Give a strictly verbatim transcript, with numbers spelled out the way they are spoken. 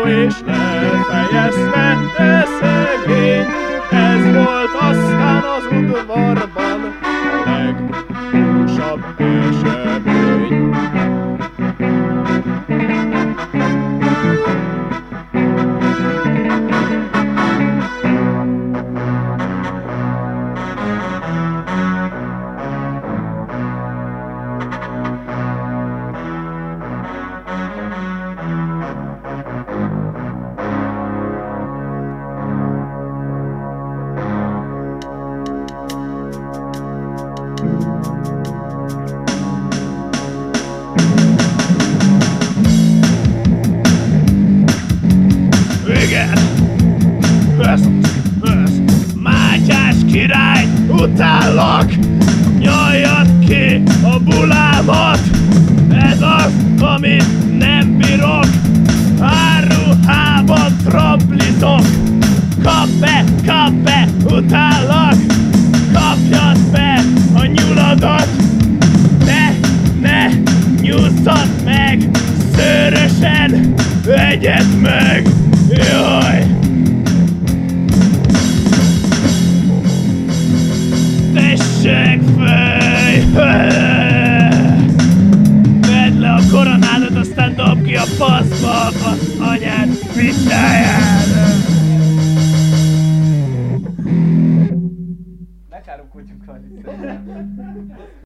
és lefejeztette szegény. Ez volt aztán az udvarban a legdúsabb esemény. Igen, ez, ez, Mátyás király, utállak, nyaljad ki a bulámat, ez az, amit nem bírok, áruhában trablizok, kap be, kap be, utállak, kapjad be a nyuladat, ne, ne, nyúzzad meg, szőrösen, egyed meg. Jaj! Tessék fej! Vedd le a koronádat, aztán dobd ki a paszba az anyád picsáját! Ne káromkodjunk rajta.